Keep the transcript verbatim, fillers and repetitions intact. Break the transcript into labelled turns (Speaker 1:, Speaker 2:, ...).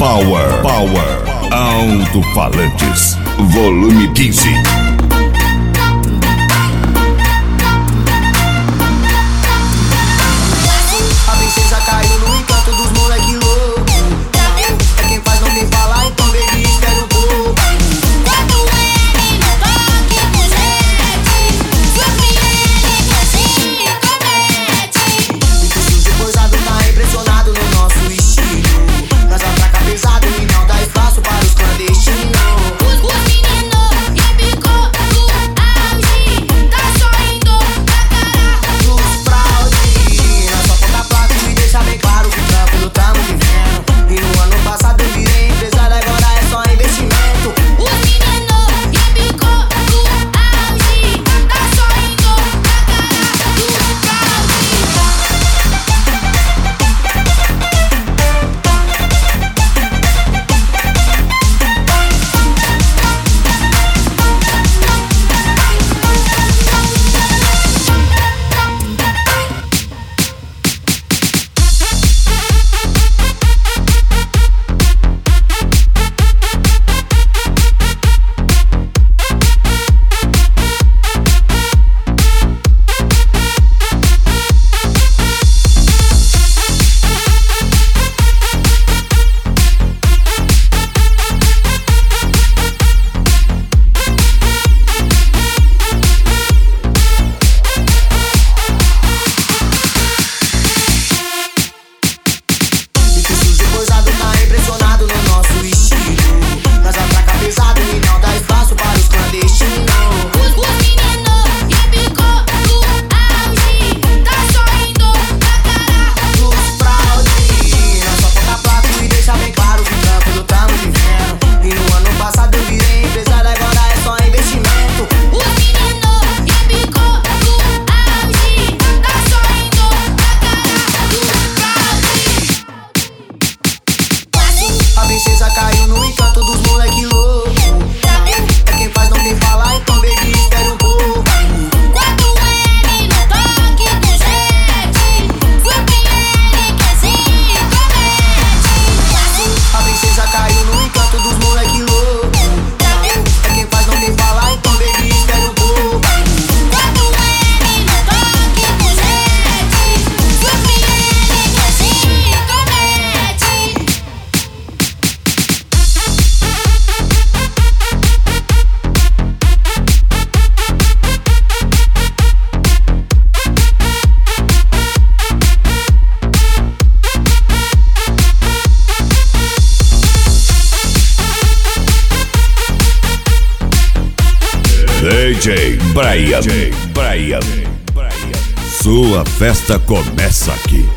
Speaker 1: Power, Power, Alto-Falantes, volume quinze.
Speaker 2: A princesa caiu no encanto dos moleque louco. É quem faz não tem falar, então baby espera um pouco.
Speaker 3: Quando ele no toque com gente, surpreende que assim comete.
Speaker 2: Muito sujo, coisado, tá impressionado no nosso estilo. Nós atraca pesado e não dá espaço para os clandestinos.
Speaker 3: Os, os meninos repicou do auge, tá sorrindo na cara
Speaker 2: Dos fraude, nós só conta placa e deixa bem claro que tranquilo tamo vivendo. E no ano passado eu virei empresário, agora é só investimento.
Speaker 3: Os meninos repicou do auge, tá sorrindo na cara do fraude.
Speaker 2: Muito sujo, coisado, tá impressionado no nosso estilo. Nós atraca pesado e não dá espaço para os clandestinos.
Speaker 3: Os, os meninos repicou do auge, tá sorrindo na cara
Speaker 2: Dos fraude, nós só conta placa e deixa bem claro que tranquilo tamo vivendo. E no ano passado eu virei empresário, agora é só investimento.
Speaker 3: Os meninos repicou do auge, tá sorrindo na cara do fraude.
Speaker 2: A princesa caiu no encanto dos moleque louco. É quem faz não tem falar, então baby espera um pouco.
Speaker 3: Quando ele no toque com gente, surpreende que assim comete.
Speaker 2: A princesa caiu no encanto dos moleque louco. É quem faz não tem falar, então baby espera um pouco.
Speaker 3: Quando ele no toque com gente, surpreende que assim comete.
Speaker 1: D J Brian, Brian, sua festa começa aqui.